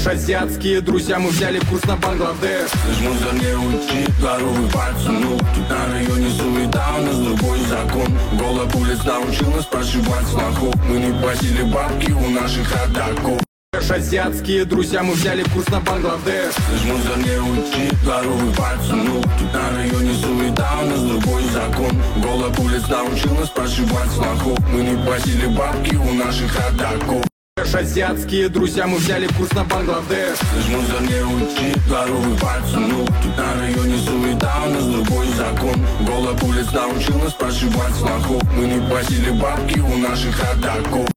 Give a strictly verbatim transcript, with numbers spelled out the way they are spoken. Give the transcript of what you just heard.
Азиатские друзья, мы взяли курс на Бангладеш. Жму за не уйти, здоровый пацану. Тут на районе суета, у нас другой закон. Голоб улиц научил нас прошивать сноху. Мы не платили бабки у наших ходаков. Азиатские друзья, мы взяли курс на Бангладеш. Жму за не уйти, здоровый пацану. Тут на районе суета, у нас другой закон. Голоб улиц научил нас прошивать сноху. Мы не платили бабки у наших ходаков. Азиатские друзья, мы взяли курс на Бангладеш. Жму за не уйти, здоровый пацану. Тут на районе суета, у нас другой закон. Голоб улиц научил нас прошивать сноху. Мы не платили бабки у наших ходаков.